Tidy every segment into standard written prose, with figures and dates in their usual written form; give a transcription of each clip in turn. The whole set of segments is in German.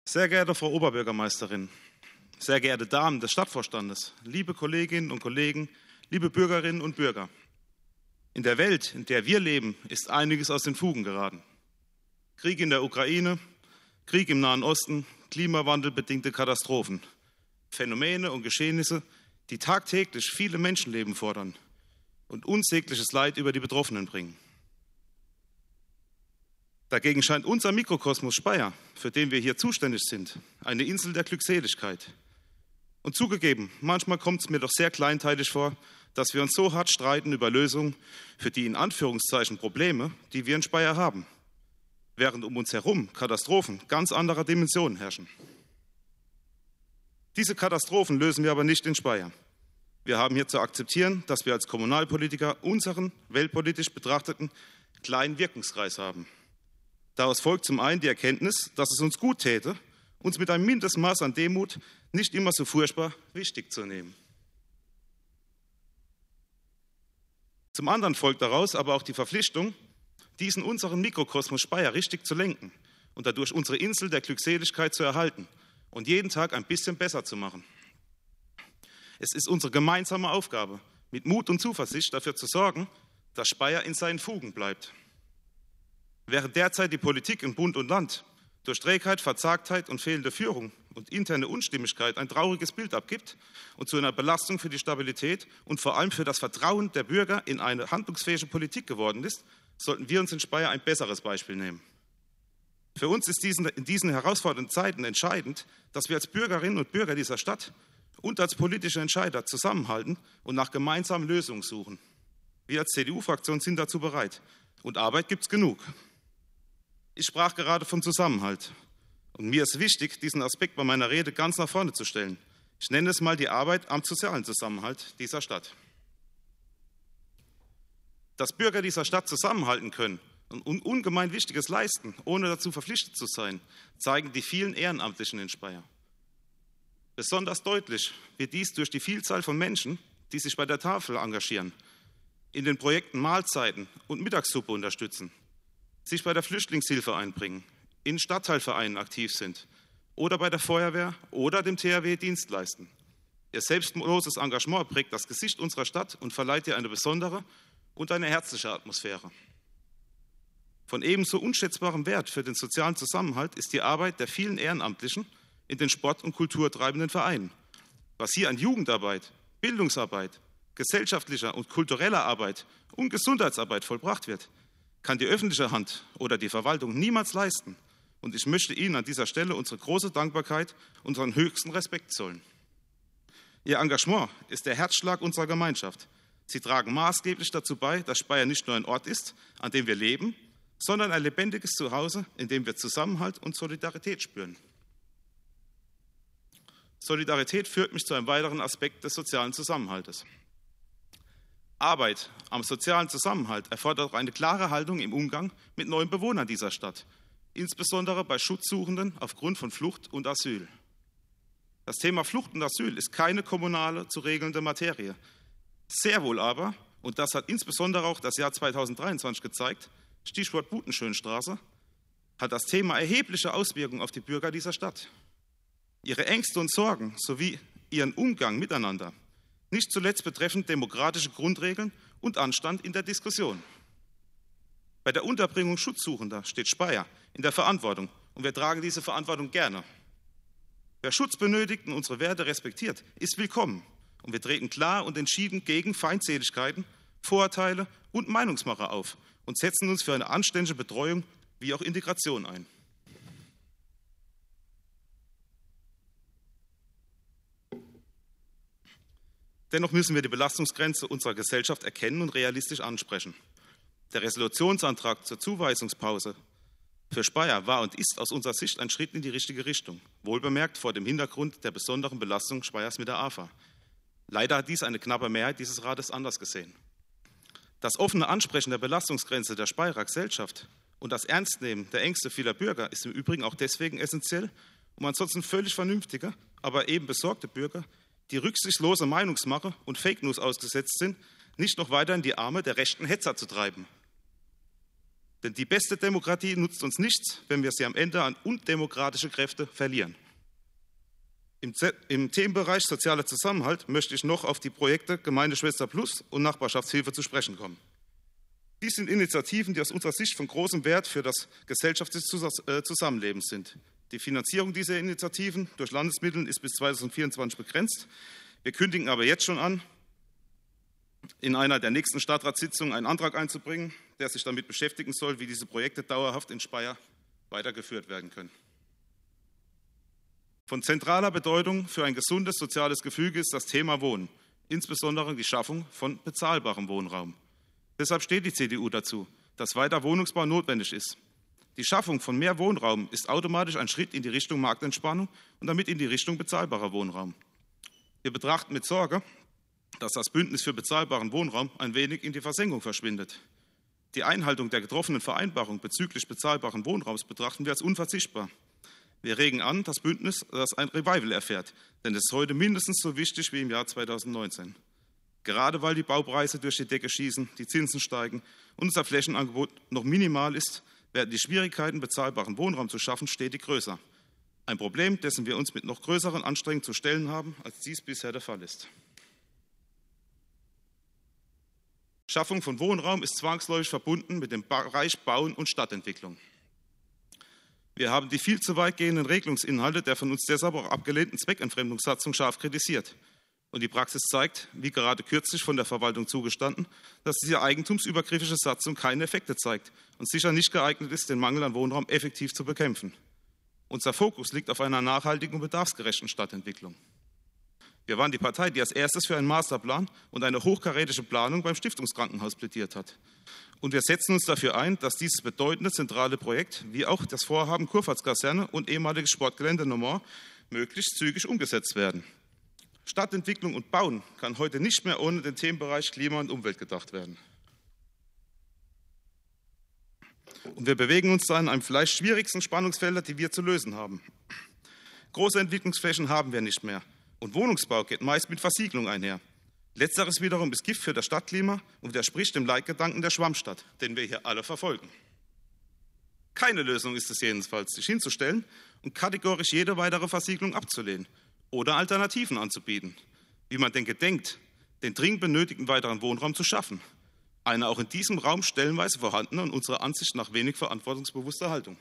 Sehr geehrte Frau Oberbürgermeisterin, sehr geehrte Damen des Stadtvorstandes, liebe Kolleginnen und Kollegen, liebe Bürgerinnen und Bürger. In der Welt, in der wir leben, ist einiges aus den Fugen geraten. Krieg in der Ukraine, Krieg im Nahen Osten, klimawandelbedingte Katastrophen, Phänomene und Geschehnisse, die tagtäglich viele Menschenleben fordern und unsägliches Leid über die Betroffenen bringen. Dagegen scheint unser Mikrokosmos Speyer, für den wir hier zuständig sind, eine Insel der Glückseligkeit. Und zugegeben, manchmal kommt es mir doch sehr kleinteilig vor, dass wir uns so hart streiten über Lösungen für die in Anführungszeichen Probleme, die wir in Speyer haben, während um uns herum Katastrophen ganz anderer Dimensionen herrschen. Diese Katastrophen lösen wir aber nicht in Speyer. Wir haben hier zu akzeptieren, dass wir als Kommunalpolitiker unseren weltpolitisch betrachteten kleinen Wirkungskreis haben. Daraus folgt zum einen die Erkenntnis, dass es uns gut täte, uns mit einem Mindestmaß an Demut nicht immer so furchtbar wichtig zu nehmen. Zum anderen folgt daraus aber auch die Verpflichtung, diesen unseren Mikrokosmos Speyer richtig zu lenken und dadurch unsere Insel der Glückseligkeit zu erhalten und jeden Tag ein bisschen besser zu machen. Es ist unsere gemeinsame Aufgabe, mit Mut und Zuversicht dafür zu sorgen, dass Speyer in seinen Fugen bleibt. Während derzeit die Politik in Bund und Land durch Trägheit, Verzagtheit und fehlende Führung und interne Unstimmigkeit ein trauriges Bild abgibt und zu einer Belastung für die Stabilität und vor allem für das Vertrauen der Bürger in eine handlungsfähige Politik geworden ist, sollten wir uns in Speyer ein besseres Beispiel nehmen. Für uns ist in diesen herausfordernden Zeiten entscheidend, dass wir als Bürgerinnen und Bürger dieser Stadt und als politische Entscheider zusammenhalten und nach gemeinsamen Lösungen suchen. Wir als CDU-Fraktion sind dazu bereit und Arbeit gibt es genug. Ich sprach gerade von Zusammenhalt und mir ist wichtig, diesen Aspekt bei meiner Rede ganz nach vorne zu stellen. Ich nenne es mal die Arbeit am sozialen Zusammenhalt dieser Stadt. Dass Bürger dieser Stadt zusammenhalten können und ungemein Wichtiges leisten, ohne dazu verpflichtet zu sein, zeigen die vielen Ehrenamtlichen in Speyer. Besonders deutlich wird dies durch die Vielzahl von Menschen, die sich bei der Tafel engagieren, in den Projekten Mahlzeiten und Mittagssuppe unterstützen, sich bei der Flüchtlingshilfe einbringen, in Stadtteilvereinen aktiv sind oder bei der Feuerwehr oder dem THW Dienst leisten. Ihr selbstloses Engagement prägt das Gesicht unserer Stadt und verleiht ihr eine besondere und eine herzliche Atmosphäre. Von ebenso unschätzbarem Wert für den sozialen Zusammenhalt ist die Arbeit der vielen Ehrenamtlichen in den Sport- und kulturtreibenden Vereinen. Was hier an Jugendarbeit, Bildungsarbeit, gesellschaftlicher und kultureller Arbeit und Gesundheitsarbeit vollbracht wird, kann die öffentliche Hand oder die Verwaltung niemals leisten. Und ich möchte Ihnen an dieser Stelle unsere große Dankbarkeit, unseren höchsten Respekt zollen. Ihr Engagement ist der Herzschlag unserer Gemeinschaft. Sie tragen maßgeblich dazu bei, dass Speyer nicht nur ein Ort ist, an dem wir leben, sondern ein lebendiges Zuhause, in dem wir Zusammenhalt und Solidarität spüren. Solidarität führt mich zu einem weiteren Aspekt des sozialen Zusammenhaltes. Arbeit am sozialen Zusammenhalt erfordert auch eine klare Haltung im Umgang mit neuen Bewohnern dieser Stadt, insbesondere bei Schutzsuchenden aufgrund von Flucht und Asyl. Das Thema Flucht und Asyl ist keine kommunale zu regelnde Materie. Sehr wohl aber, und das hat insbesondere auch das Jahr 2023 gezeigt, Stichwort Butenschönstraße, hat das Thema erhebliche Auswirkungen auf die Bürger dieser Stadt. Ihre Ängste und Sorgen sowie ihren Umgang miteinander, nicht zuletzt betreffend demokratische Grundregeln und Anstand in der Diskussion. Bei der Unterbringung Schutzsuchender steht Speyer in der Verantwortung und wir tragen diese Verantwortung gerne. Wer Schutz benötigt und unsere Werte respektiert, ist willkommen und wir treten klar und entschieden gegen Feindseligkeiten, Vorurteile und Meinungsmacher auf und setzen uns für eine anständige Betreuung wie auch Integration ein. Dennoch müssen wir die Belastungsgrenze unserer Gesellschaft erkennen und realistisch ansprechen. Der Resolutionsantrag zur Zuweisungspause für Speyer war und ist aus unserer Sicht ein Schritt in die richtige Richtung, wohlbemerkt vor dem Hintergrund der besonderen Belastung Speyers mit der AFA. Leider hat dies eine knappe Mehrheit dieses Rates anders gesehen. Das offene Ansprechen der Belastungsgrenze der Speyerer Gesellschaft und das Ernstnehmen der Ängste vieler Bürger ist im Übrigen auch deswegen essentiell, um ansonsten völlig vernünftige, aber eben besorgte Bürger, die rücksichtslose Meinungsmache und Fake News ausgesetzt sind, nicht noch weiter in die Arme der rechten Hetzer zu treiben. Denn die beste Demokratie nutzt uns nichts, wenn wir sie am Ende an undemokratische Kräfte verlieren. Im Themenbereich sozialer Zusammenhalt möchte ich noch auf die Projekte Gemeindeschwester Plus und Nachbarschaftshilfe zu sprechen kommen. Dies sind Initiativen, die aus unserer Sicht von großem Wert für das gesellschaftliche Zusammenleben sind. Die Finanzierung dieser Initiativen durch Landesmittel ist bis 2024 begrenzt. Wir kündigen aber jetzt schon an, in einer der nächsten Stadtratssitzungen einen Antrag einzubringen, der sich damit beschäftigen soll, wie diese Projekte dauerhaft in Speyer weitergeführt werden können. Von zentraler Bedeutung für ein gesundes soziales Gefüge ist das Thema Wohnen, insbesondere die Schaffung von bezahlbarem Wohnraum. Deshalb steht die CDU dazu, dass weiter Wohnungsbau notwendig ist. Die Schaffung von mehr Wohnraum ist automatisch ein Schritt in die Richtung Marktentspannung und damit in die Richtung bezahlbarer Wohnraum. Wir betrachten mit Sorge, dass das Bündnis für bezahlbaren Wohnraum ein wenig in die Versenkung verschwindet. Die Einhaltung der getroffenen Vereinbarung bezüglich bezahlbaren Wohnraums betrachten wir als unverzichtbar. Wir regen an, das Bündnis, das ein Revival erfährt, denn es ist heute mindestens so wichtig wie im Jahr 2019. Gerade weil die Baupreise durch die Decke schießen, die Zinsen steigen und unser Flächenangebot noch minimal ist, werden die Schwierigkeiten, bezahlbaren Wohnraum zu schaffen, stetig größer. Ein Problem, dessen wir uns mit noch größeren Anstrengungen zu stellen haben, als dies bisher der Fall ist. Schaffung von Wohnraum ist zwangsläufig verbunden mit dem Bereich Bauen und Stadtentwicklung. Wir haben die viel zu weit gehenden Regelungsinhalte der von uns deshalb auch abgelehnten Zweckentfremdungssatzung scharf kritisiert. Und die Praxis zeigt, wie gerade kürzlich von der Verwaltung zugestanden, dass diese eigentumsübergriffige Satzung keine Effekte zeigt und sicher nicht geeignet ist, den Mangel an Wohnraum effektiv zu bekämpfen. Unser Fokus liegt auf einer nachhaltigen und bedarfsgerechten Stadtentwicklung. Wir waren die Partei, die als erstes für einen Masterplan und eine hochkarätische Planung beim Stiftungskrankenhaus plädiert hat. Und wir setzen uns dafür ein, dass dieses bedeutende zentrale Projekt, wie auch das Vorhaben Kurpfalzkaserne und ehemaliges Sportgelände Normand, möglichst zügig umgesetzt werden. Stadtentwicklung und Bauen kann heute nicht mehr ohne den Themenbereich Klima und Umwelt gedacht werden. Und wir bewegen uns da in einem vielleicht schwierigsten Spannungsfelder, die wir zu lösen haben. Große Entwicklungsflächen haben wir nicht mehr. Und Wohnungsbau geht meist mit Versiegelung einher. Letzteres wiederum ist Gift für das Stadtklima und widerspricht dem Leitgedanken der Schwammstadt, den wir hier alle verfolgen. Keine Lösung ist es jedenfalls, sich hinzustellen und kategorisch jede weitere Versiegelung abzulehnen oder Alternativen anzubieten, wie man denn gedenkt, den dringend benötigten weiteren Wohnraum zu schaffen. Eine auch in diesem Raum stellenweise vorhandene und unserer Ansicht nach wenig verantwortungsbewusste Haltung.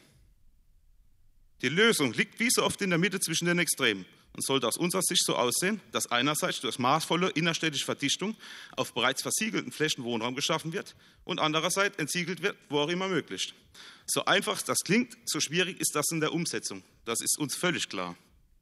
Die Lösung liegt wie so oft in der Mitte zwischen den Extremen und sollte aus unserer Sicht so aussehen, dass einerseits durch maßvolle innerstädtische Verdichtung auf bereits versiegelten Flächen Wohnraum geschaffen wird und andererseits entsiegelt wird, wo auch immer möglich. So einfach das klingt, so schwierig ist das in der Umsetzung. Das ist uns völlig klar.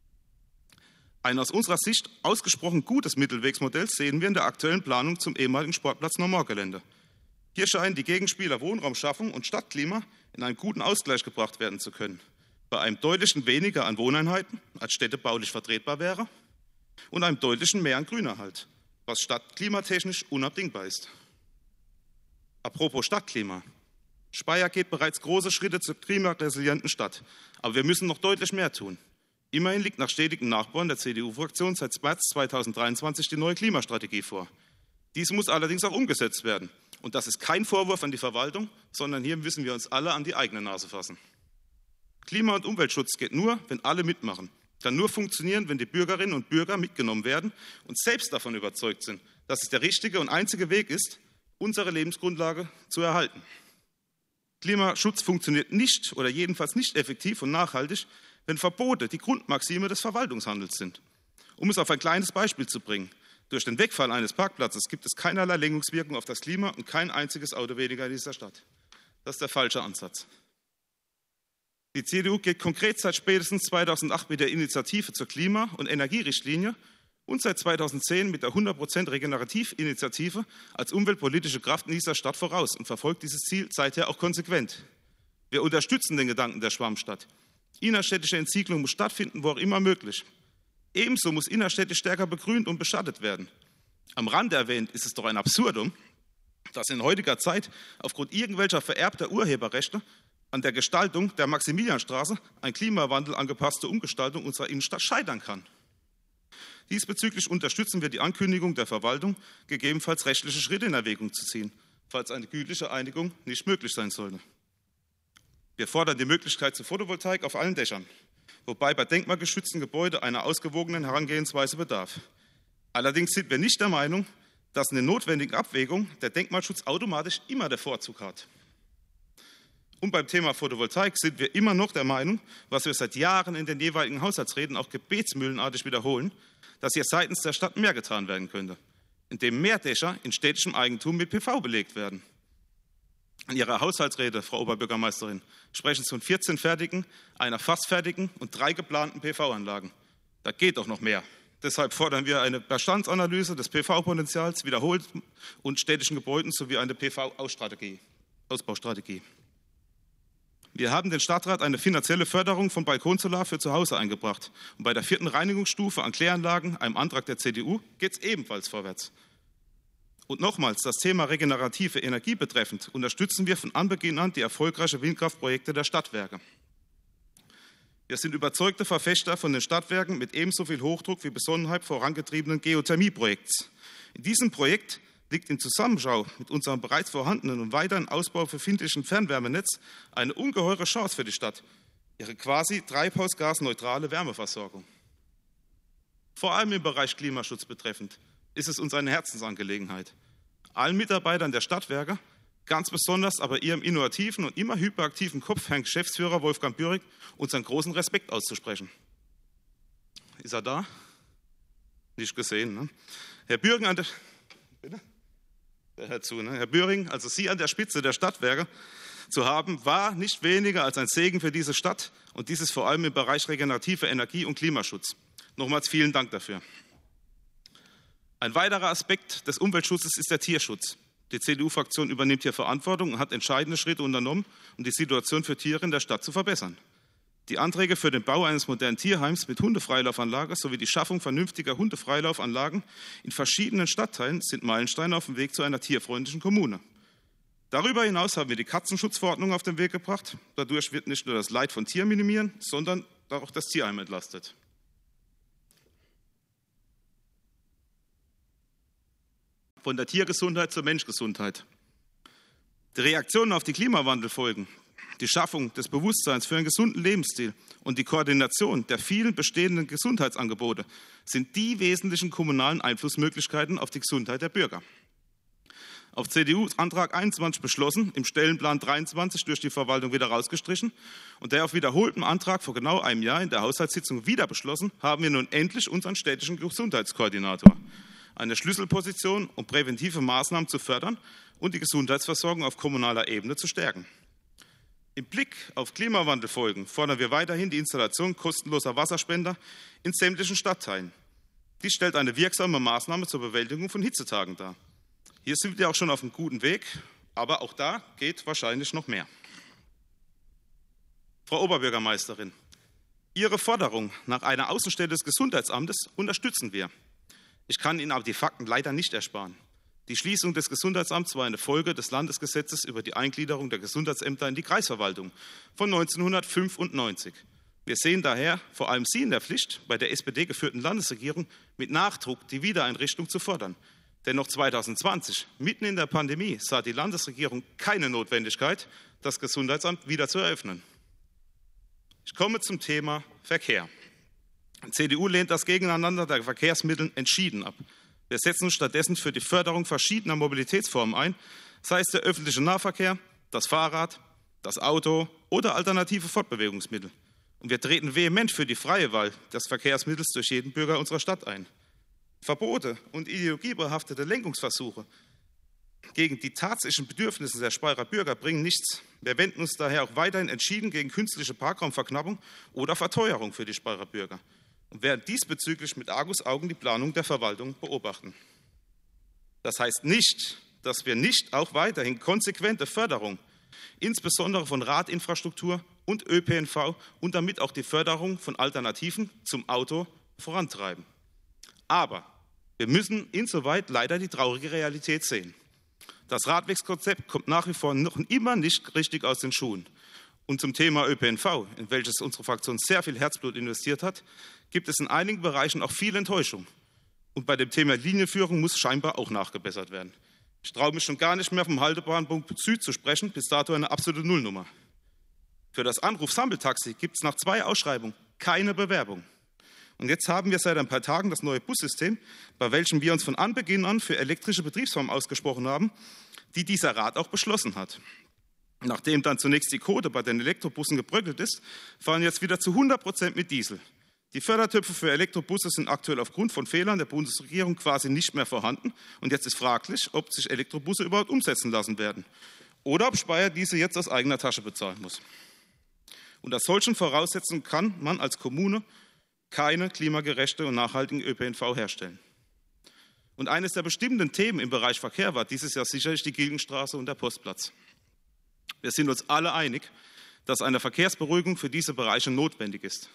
Ein aus unserer Sicht ausgesprochen gutes Mittelwegsmodell sehen wir in der aktuellen Planung zum ehemaligen Sportplatz Normand-Gelände. Hier scheinen die Gegenspieler Wohnraumschaffung und Stadtklima in einen guten Ausgleich gebracht werden zu können. Bei einem deutlichen weniger an Wohneinheiten, als städtebaulich vertretbar wäre, und einem deutlichen mehr an Grünerhalt, was stadtklimatechnisch unabdingbar ist. Apropos Stadtklima. Speyer geht bereits große Schritte zur klimaresilienten Stadt, aber wir müssen noch deutlich mehr tun. Immerhin liegt nach stetigen Nachbarn der CDU-Fraktion seit März 2023 die neue Klimastrategie vor. Diese muss allerdings auch umgesetzt werden. Und das ist kein Vorwurf an die Verwaltung, sondern hier müssen wir uns alle an die eigene Nase fassen. Klima- und Umweltschutz geht nur, wenn alle mitmachen. Kann nur funktionieren, wenn die Bürgerinnen und Bürger mitgenommen werden und selbst davon überzeugt sind, dass es der richtige und einzige Weg ist, unsere Lebensgrundlage zu erhalten. Klimaschutz funktioniert nicht oder jedenfalls nicht effektiv und nachhaltig, wenn Verbote die Grundmaxime des Verwaltungshandels sind. Um es auf ein kleines Beispiel zu bringen: Durch den Wegfall eines Parkplatzes gibt es keinerlei Lenkungswirkung auf das Klima und kein einziges Auto weniger in dieser Stadt. Das ist der falsche Ansatz. Die CDU geht konkret seit spätestens 2008 mit der Initiative zur Klima- und Energierichtlinie und seit 2010 mit der 100% Regenerativinitiative als umweltpolitische Kraft in dieser Stadt voraus und verfolgt dieses Ziel seither auch konsequent. Wir unterstützen den Gedanken der Schwammstadt. Innerstädtische Entsiegelung muss stattfinden, wo auch immer möglich. Ebenso muss innerstädtisch stärker begrünt und beschattet werden. Am Rande erwähnt ist es doch ein Absurdum, dass in heutiger Zeit aufgrund irgendwelcher vererbter Urheberrechte an der Gestaltung der Maximilianstraße eine Klimawandel angepasste Umgestaltung unserer Innenstadt scheitern kann. Diesbezüglich unterstützen wir die Ankündigung der Verwaltung, gegebenenfalls rechtliche Schritte in Erwägung zu ziehen, falls eine gütliche Einigung nicht möglich sein sollte. Wir fordern die Möglichkeit zu Photovoltaik auf allen Dächern, wobei bei denkmalgeschützten Gebäuden einer ausgewogenen Herangehensweise bedarf. Allerdings sind wir nicht der Meinung, dass in den notwendigen Abwägungen der Denkmalschutz automatisch immer der Vorzug hat. Und beim Thema Photovoltaik sind wir immer noch der Meinung, was wir seit Jahren in den jeweiligen Haushaltsreden auch gebetsmühlenartig wiederholen, dass hier seitens der Stadt mehr getan werden könnte, indem mehr Dächer in städtischem Eigentum mit PV belegt werden. In Ihrer Haushaltsrede, Frau Oberbürgermeisterin, sprechen Sie von 14 fertigen, einer fast fertigen und 3 geplanten PV-Anlagen. Da geht doch noch mehr. Deshalb fordern wir eine Bestandsanalyse des PV-Potenzials wiederholt und städtischen Gebäuden sowie eine PV-Ausbaustrategie. Wir haben den Stadtrat eine finanzielle Förderung von Balkonsolar für zu Hause eingebracht. Und bei der 4. Reinigungsstufe an Kläranlagen, einem Antrag der CDU, geht es ebenfalls vorwärts. Und nochmals, das Thema regenerative Energie betreffend, unterstützen wir von Anbeginn an die erfolgreichen Windkraftprojekte der Stadtwerke. Wir sind überzeugte Verfechter von den Stadtwerken mit ebenso viel Hochdruck wie Besonnenheit vorangetriebenen Geothermieprojekts. In diesem Projekt liegt in Zusammenschau mit unserem bereits vorhandenen und weiteren Ausbau befindlichen Fernwärmenetz eine ungeheure Chance für die Stadt, ihre quasi treibhausgasneutrale Wärmeversorgung. Vor allem im Bereich Klimaschutz betreffend ist es uns eine Herzensangelegenheit. Allen Mitarbeitern der Stadtwerke, ganz besonders aber ihrem innovativen und immer hyperaktiven Kopf, Herrn Geschäftsführer Wolfgang Bührig, unseren großen Respekt auszusprechen. Ist er da? Nicht gesehen, ne? Herr Bührig, Herr Bühring, also Sie an der Spitze der Stadtwerke zu haben, war nicht weniger als ein Segen für diese Stadt und dieses vor allem im Bereich regenerative Energie und Klimaschutz. Nochmals vielen Dank dafür. Ein weiterer Aspekt des Umweltschutzes ist der Tierschutz. Die CDU-Fraktion übernimmt hier Verantwortung und hat entscheidende Schritte unternommen, um die Situation für Tiere in der Stadt zu verbessern. Die Anträge für den Bau eines modernen Tierheims mit Hundefreilaufanlage sowie die Schaffung vernünftiger Hundefreilaufanlagen in verschiedenen Stadtteilen sind Meilensteine auf dem Weg zu einer tierfreundlichen Kommune. Darüber hinaus haben wir die Katzenschutzverordnung auf den Weg gebracht. Dadurch wird nicht nur das Leid von Tieren minimieren, sondern auch das Tierheim entlastet. Von der Tiergesundheit zur Menschgesundheit. Die Reaktionen auf die Klimawandelfolgen, die Schaffung des Bewusstseins für einen gesunden Lebensstil und die Koordination der vielen bestehenden Gesundheitsangebote sind die wesentlichen kommunalen Einflussmöglichkeiten auf die Gesundheit der Bürger. Auf CDU-Antrag 21 beschlossen, im Stellenplan 23 durch die Verwaltung wieder rausgestrichen und der auf wiederholtem Antrag vor genau einem Jahr in der Haushaltssitzung wieder beschlossen, haben wir nun endlich unseren städtischen Gesundheitskoordinator. Eine Schlüsselposition, um präventive Maßnahmen zu fördern und die Gesundheitsversorgung auf kommunaler Ebene zu stärken. Im Blick auf Klimawandelfolgen fordern wir weiterhin die Installation kostenloser Wasserspender in sämtlichen Stadtteilen. Dies stellt eine wirksame Maßnahme zur Bewältigung von Hitzetagen dar. Hier sind wir auch schon auf einem guten Weg, aber auch da geht wahrscheinlich noch mehr. Frau Oberbürgermeisterin, Ihre Forderung nach einer Außenstelle des Gesundheitsamtes unterstützen wir. Ich kann Ihnen aber die Fakten leider nicht ersparen. Die Schließung des Gesundheitsamts war eine Folge des Landesgesetzes über die Eingliederung der Gesundheitsämter in die Kreisverwaltung von 1995. Wir sehen daher vor allem Sie in der Pflicht, bei der SPD geführten Landesregierung mit Nachdruck die Wiedereinrichtung zu fordern. Denn noch 2020, mitten in der Pandemie, sah die Landesregierung keine Notwendigkeit, das Gesundheitsamt wieder zu eröffnen. Ich komme zum Thema Verkehr. Die CDU lehnt das Gegeneinander der Verkehrsmittel entschieden ab. Wir setzen uns stattdessen für die Förderung verschiedener Mobilitätsformen ein, sei es der öffentliche Nahverkehr, das Fahrrad, das Auto oder alternative Fortbewegungsmittel. Und wir treten vehement für die freie Wahl des Verkehrsmittels durch jeden Bürger unserer Stadt ein. Verbote und ideologiebehaftete Lenkungsversuche gegen die tatsächlichen Bedürfnisse der Speyerer Bürger bringen nichts. Wir wenden uns daher auch weiterhin entschieden gegen künstliche Parkraumverknappung oder Verteuerung für die Speyerer Bürger und werden diesbezüglich mit Argusaugen die Planung der Verwaltung beobachten. Das heißt nicht, dass wir nicht auch weiterhin konsequente Förderung, insbesondere von Radinfrastruktur und ÖPNV und damit auch die Förderung von Alternativen zum Auto vorantreiben. Aber wir müssen insoweit leider die traurige Realität sehen. Das Radwegskonzept kommt nach wie vor noch immer nicht richtig aus den Schuhen. Und zum Thema ÖPNV, in welches unsere Fraktion sehr viel Herzblut investiert hat, gibt es in einigen Bereichen auch viel Enttäuschung. Und bei dem Thema Linienführung muss scheinbar auch nachgebessert werden. Ich traue mich schon gar nicht mehr vom Haltebahnpunkt Süd zu sprechen, bis dato eine absolute Nullnummer. Für das Anruf-Sammeltaxi gibt es nach 2 Ausschreibungen keine Bewerbung. Und jetzt haben wir seit ein paar Tagen das neue Bussystem, bei welchem wir uns von Anbeginn an für elektrische Betriebsformen ausgesprochen haben, die dieser Rat auch beschlossen hat. Nachdem dann zunächst die Quote bei den Elektrobussen gebröckelt ist, fahren jetzt wieder zu 100% mit Diesel. Die Fördertöpfe für Elektrobusse sind aktuell aufgrund von Fehlern der Bundesregierung quasi nicht mehr vorhanden. Und jetzt ist fraglich, ob sich Elektrobusse überhaupt umsetzen lassen werden. Oder ob Speyer diese jetzt aus eigener Tasche bezahlen muss. Unter solchen Voraussetzungen kann man als Kommune keine klimagerechte und nachhaltigen ÖPNV herstellen. Und eines der bestimmenden Themen im Bereich Verkehr war dieses Jahr sicherlich die Gilgenstraße und der Postplatz. Wir sind uns alle einig, dass eine Verkehrsberuhigung für diese Bereiche notwendig ist.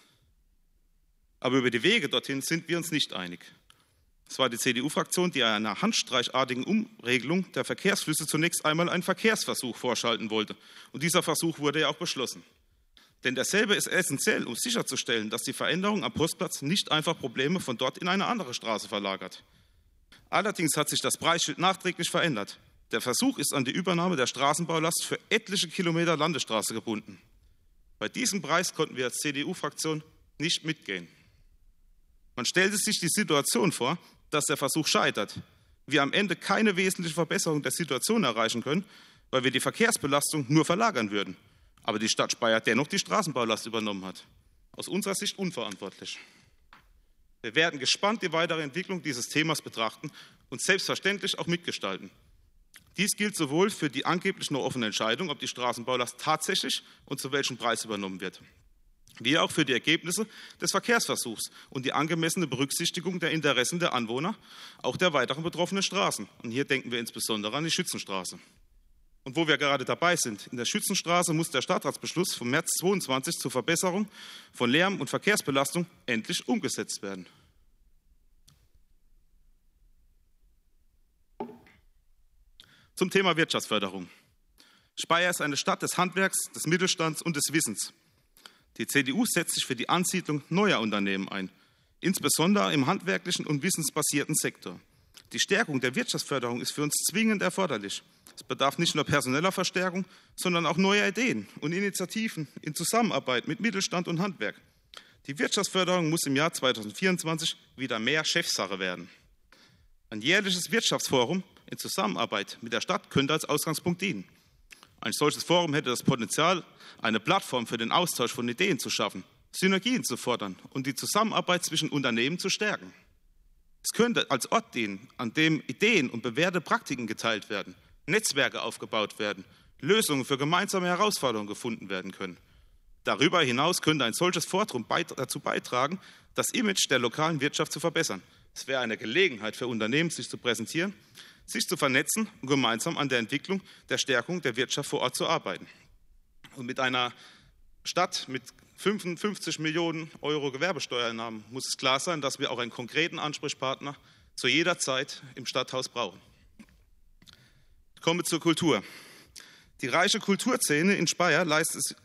Aber über die Wege dorthin sind wir uns nicht einig. Es war die CDU-Fraktion, die einer handstreichartigen Umregelung der Verkehrsflüsse zunächst einmal einen Verkehrsversuch vorschalten wollte. Und dieser Versuch wurde ja auch beschlossen. Denn derselbe ist essentiell, um sicherzustellen, dass die Veränderung am Postplatz nicht einfach Probleme von dort in eine andere Straße verlagert. Allerdings hat sich das Preisschild nachträglich verändert. Der Versuch ist an die Übernahme der Straßenbaulast für etliche Kilometer Landesstraße gebunden. Bei diesem Preis konnten wir als CDU-Fraktion nicht mitgehen. Man stellte sich die Situation vor, dass der Versuch scheitert, wir am Ende keine wesentliche Verbesserung der Situation erreichen können, weil wir die Verkehrsbelastung nur verlagern würden, aber die Stadt Speyer dennoch die Straßenbaulast übernommen hat. Aus unserer Sicht unverantwortlich. Wir werden gespannt die weitere Entwicklung dieses Themas betrachten und selbstverständlich auch mitgestalten. Dies gilt sowohl für die angeblich noch offene Entscheidung, ob die Straßenbaulast tatsächlich und zu welchem Preis übernommen wird, wie auch für die Ergebnisse des Verkehrsversuchs und die angemessene Berücksichtigung der Interessen der Anwohner, auch der weiteren betroffenen Straßen. Und hier denken wir insbesondere an die Schützenstraße. Und wo wir gerade dabei sind, in der Schützenstraße muss der Stadtratsbeschluss vom März 2022 zur Verbesserung von Lärm- und Verkehrsbelastung endlich umgesetzt werden. Zum Thema Wirtschaftsförderung. Speyer ist eine Stadt des Handwerks, des Mittelstands und des Wissens. Die CDU setzt sich für die Ansiedlung neuer Unternehmen ein, insbesondere im handwerklichen und wissensbasierten Sektor. Die Stärkung der Wirtschaftsförderung ist für uns zwingend erforderlich. Es bedarf nicht nur personeller Verstärkung, sondern auch neuer Ideen und Initiativen in Zusammenarbeit mit Mittelstand und Handwerk. Die Wirtschaftsförderung muss im Jahr 2024 wieder mehr Chefsache werden. Ein jährliches Wirtschaftsforum in Zusammenarbeit mit der Stadt könnte als Ausgangspunkt dienen. Ein solches Forum hätte das Potenzial, eine Plattform für den Austausch von Ideen zu schaffen, Synergien zu fordern und die Zusammenarbeit zwischen Unternehmen zu stärken. Es könnte als Ort dienen, an dem Ideen und bewährte Praktiken geteilt werden, Netzwerke aufgebaut werden, Lösungen für gemeinsame Herausforderungen gefunden werden können. Darüber hinaus könnte ein solches Forum dazu beitragen, das Image der lokalen Wirtschaft zu verbessern. Es wäre eine Gelegenheit für Unternehmen, sich zu präsentieren, sich zu vernetzen und gemeinsam an der Entwicklung der Stärkung der Wirtschaft vor Ort zu arbeiten. Und mit einer Stadt mit 55 Millionen Euro Gewerbesteuereinnahmen muss es klar sein, dass wir auch einen konkreten Ansprechpartner zu jeder Zeit im Stadthaus brauchen. Ich komme zur Kultur. Die reiche Kulturszene in Speyer leistet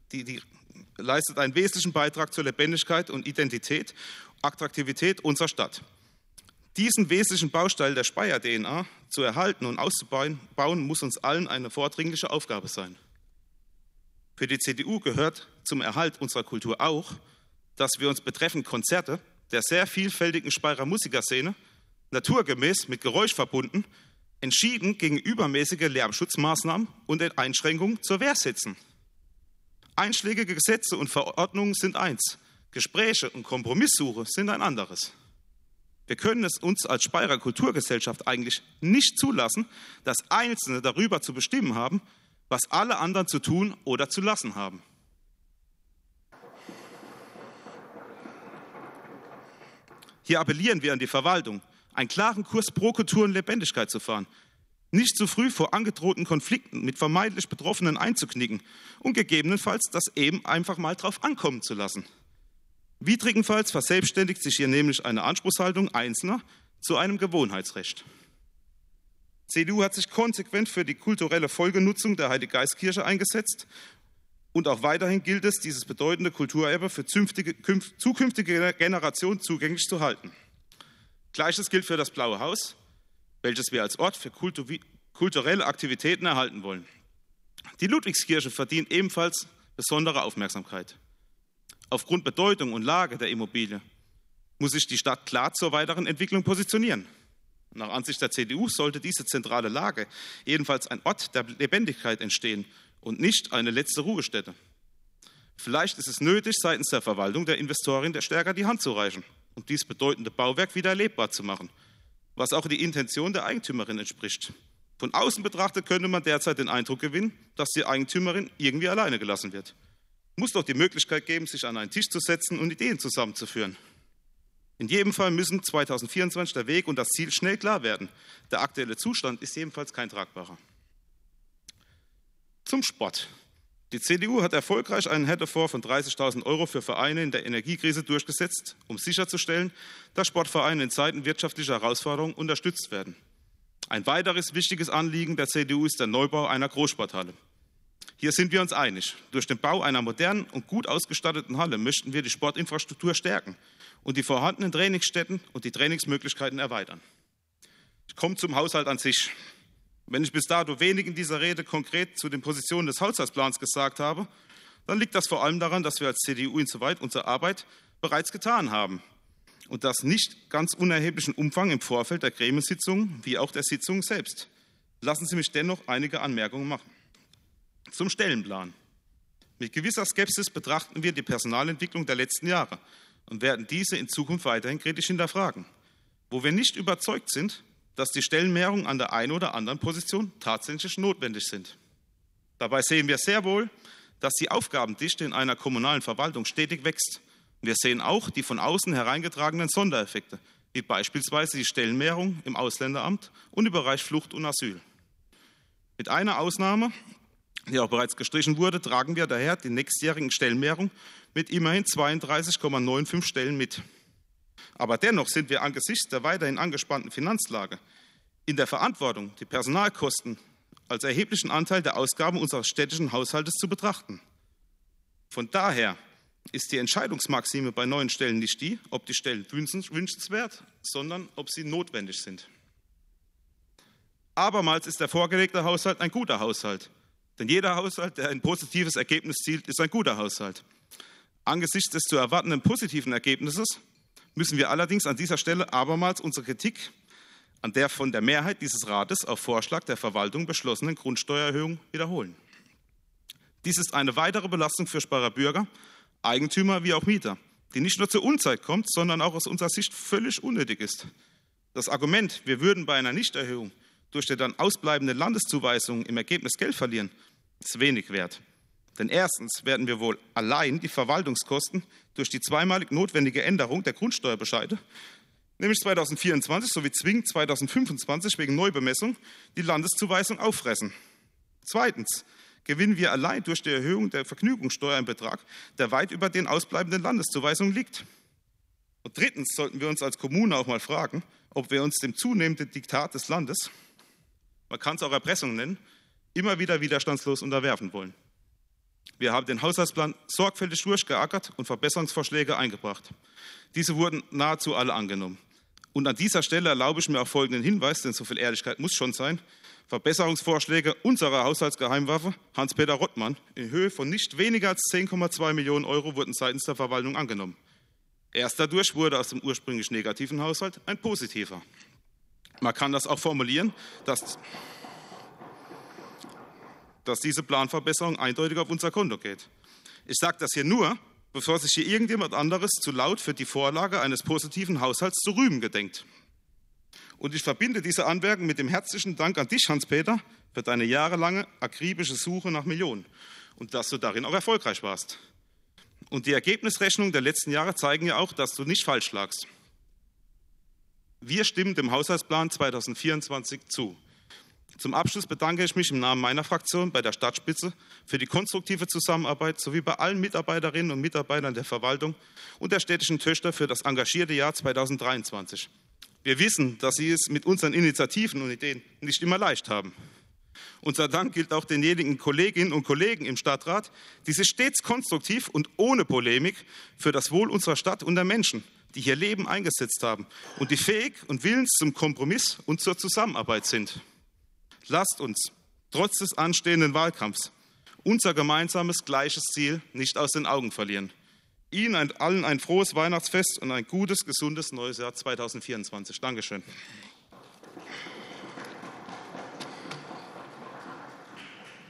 einen wesentlichen Beitrag zur Lebendigkeit und Identität, Attraktivität unserer Stadt. Diesen wesentlichen Baustein der Speyer-DNA zu erhalten und auszubauen, muss uns allen eine vordringliche Aufgabe sein. Für die CDU gehört zum Erhalt unserer Kultur auch, dass wir uns betreffend Konzerte der sehr vielfältigen Speyerer Musikerszene naturgemäß mit Geräusch verbunden entschieden gegen übermäßige Lärmschutzmaßnahmen und Einschränkungen zur Wehr setzen. Einschlägige Gesetze und Verordnungen sind eins, Gespräche und Kompromisssuche sind ein anderes. Wir können es uns als Speyerer Kulturgesellschaft eigentlich nicht zulassen, dass Einzelne darüber zu bestimmen haben, was alle anderen zu tun oder zu lassen haben. Hier appellieren wir an die Verwaltung, einen klaren Kurs pro Kultur und Lebendigkeit zu fahren, nicht zu früh vor angedrohten Konflikten mit vermeintlich Betroffenen einzuknicken und gegebenenfalls das eben einfach mal drauf ankommen zu lassen. Widrigenfalls verselbstständigt sich hier nämlich eine Anspruchshaltung Einzelner zu einem Gewohnheitsrecht. CDU hat sich konsequent für die kulturelle Folgenutzung der Heiliggeistkirche eingesetzt und auch weiterhin gilt es, dieses bedeutende Kulturerbe für zukünftige Generationen zugänglich zu halten. Gleiches gilt für das Blaue Haus, welches wir als Ort für kulturelle Aktivitäten erhalten wollen. Die Ludwigskirche verdient ebenfalls besondere Aufmerksamkeit. Aufgrund Bedeutung und Lage der Immobilie muss sich die Stadt klar zur weiteren Entwicklung positionieren. Nach Ansicht der CDU sollte diese zentrale Lage jedenfalls ein Ort der Lebendigkeit entstehen und nicht eine letzte Ruhestätte. Vielleicht ist es nötig, seitens der Verwaltung der Investorin stärker die Hand zu reichen, um dieses bedeutende Bauwerk wieder erlebbar zu machen, was auch die Intention der Eigentümerin entspricht. Von außen betrachtet könnte man derzeit den Eindruck gewinnen, dass die Eigentümerin irgendwie alleine gelassen wird. Muss doch die Möglichkeit geben, sich an einen Tisch zu setzen und Ideen zusammenzuführen. In jedem Fall müssen 2024 der Weg und das Ziel schnell klar werden. Der aktuelle Zustand ist jedenfalls kein tragbarer. Zum Sport. Die CDU hat erfolgreich einen Härtefonds von 30.000 € für Vereine in der Energiekrise durchgesetzt, um sicherzustellen, dass Sportvereine in Zeiten wirtschaftlicher Herausforderungen unterstützt werden. Ein weiteres wichtiges Anliegen der CDU ist der Neubau einer Großsporthalle. Hier sind wir uns einig. Durch den Bau einer modernen und gut ausgestatteten Halle möchten wir die Sportinfrastruktur stärken und die vorhandenen Trainingsstätten und die Trainingsmöglichkeiten erweitern. Ich komme zum Haushalt an sich. Wenn ich bis dato wenig in dieser Rede konkret zu den Positionen des Haushaltsplans gesagt habe, dann liegt das vor allem daran, dass wir als CDU insoweit unsere Arbeit bereits getan haben und das nicht ganz unerheblichen Umfang im Vorfeld der Gremiensitzungen wie auch der Sitzungen selbst. Lassen Sie mich dennoch einige Anmerkungen machen. Zum Stellenplan. Mit gewisser Skepsis betrachten wir die Personalentwicklung der letzten Jahre und werden diese in Zukunft weiterhin kritisch hinterfragen. Wo wir nicht überzeugt sind, dass die Stellenmehrungen an der einen oder anderen Position tatsächlich notwendig sind. Dabei sehen wir sehr wohl, dass die Aufgabendichte in einer kommunalen Verwaltung stetig wächst. Wir sehen auch die von außen hereingetragenen Sondereffekte, wie beispielsweise die Stellenmehrung im Ausländeramt und im Bereich Flucht und Asyl. Mit einer Ausnahme, die auch bereits gestrichen wurde, tragen wir daher die nächstjährigen Stellenmehrung mit immerhin 32,95 Stellen mit. Aber dennoch sind wir angesichts der weiterhin angespannten Finanzlage in der Verantwortung, die Personalkosten als erheblichen Anteil der Ausgaben unseres städtischen Haushaltes zu betrachten. Von daher ist die Entscheidungsmaxime bei neuen Stellen nicht die, ob die Stellen wünschenswert, sondern ob sie notwendig sind. Abermals ist der vorgelegte Haushalt ein guter Haushalt. Denn jeder Haushalt, der ein positives Ergebnis zielt, ist ein guter Haushalt. Angesichts des zu erwartenden positiven Ergebnisses müssen wir allerdings an dieser Stelle abermals unsere Kritik an der von der Mehrheit dieses Rates auf Vorschlag der Verwaltung beschlossenen Grundsteuererhöhung wiederholen. Dies ist eine weitere Belastung für Speyerer Bürger, Eigentümer wie auch Mieter, die nicht nur zur Unzeit kommt, sondern auch aus unserer Sicht völlig unnötig ist. Das Argument, wir würden bei einer Nichterhöhung durch die dann ausbleibende Landeszuweisung im Ergebnis Geld verlieren, ist wenig wert. Denn erstens werden wir wohl allein die Verwaltungskosten durch die zweimalig notwendige Änderung der Grundsteuerbescheide, nämlich 2024 sowie zwingend 2025 wegen Neubemessung, die Landeszuweisung auffressen. Zweitens gewinnen wir allein durch die Erhöhung der Vergnügungssteuer einen Betrag, der weit über den ausbleibenden Landeszuweisungen liegt. Und drittens sollten wir uns als Kommune auch mal fragen, ob wir uns dem zunehmenden Diktat des Landes, man kann es auch Erpressung nennen, immer wieder widerstandslos unterwerfen wollen. Wir haben den Haushaltsplan sorgfältig durchgeackert und Verbesserungsvorschläge eingebracht. Diese wurden nahezu alle angenommen. Und an dieser Stelle erlaube ich mir auch folgenden Hinweis, denn so viel Ehrlichkeit muss schon sein. Verbesserungsvorschläge unserer Haushaltsgeheimwaffe, Hans-Peter Rottmann, in Höhe von nicht weniger als 10,2 Millionen € wurden seitens der Verwaltung angenommen. Erst dadurch wurde aus dem ursprünglich negativen Haushalt ein positiver. Man kann das auch formulieren, dass diese Planverbesserung eindeutig auf unser Konto geht. Ich sage das hier nur, bevor sich hier irgendjemand anderes zu laut für die Vorlage eines positiven Haushalts zu rühmen gedenkt. Und ich verbinde diese Anmerkung mit dem herzlichen Dank an dich, Hans-Peter, für deine jahrelange akribische Suche nach Millionen und dass du darin auch erfolgreich warst. Und die Ergebnisrechnungen der letzten Jahre zeigen ja auch, dass du nicht falsch lagst. Wir stimmen dem Haushaltsplan 2024 zu. Zum Abschluss bedanke ich mich im Namen meiner Fraktion bei der Stadtspitze für die konstruktive Zusammenarbeit sowie bei allen Mitarbeiterinnen und Mitarbeitern der Verwaltung und der städtischen Töchter für das engagierte Jahr 2023. Wir wissen, dass Sie es mit unseren Initiativen und Ideen nicht immer leicht haben. Unser Dank gilt auch denjenigen Kolleginnen und Kollegen im Stadtrat, die sich stets konstruktiv und ohne Polemik für das Wohl unserer Stadt und der Menschen, die hier leben, eingesetzt haben und die fähig und willens zum Kompromiss und zur Zusammenarbeit sind. Lasst uns, trotz des anstehenden Wahlkampfs unser gemeinsames gleiches Ziel nicht aus den Augen verlieren. Ihnen allen ein frohes Weihnachtsfest und ein gutes, gesundes neues Jahr 2024. Dankeschön.